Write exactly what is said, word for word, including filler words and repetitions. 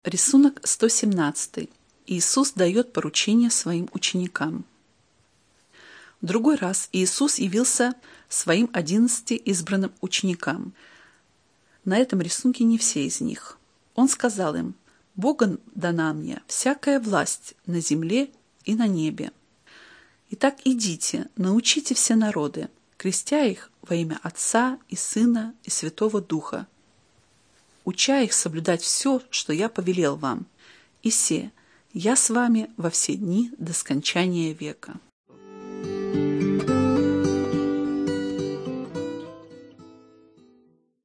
Рисунок сто семнадцатый. Иисус дает поручение своим ученикам. В другой раз Иисус явился своим одиннадцати избранным ученикам. На этом рисунке не все из них. Он сказал им: «Богом дана мне всякая власть на земле и на небе. Итак, идите, научите все народы, крестя их во имя Отца и Сына и Святого Духа, уча их соблюдать все, что я повелел вам. И се, я с вами во все дни до скончания века».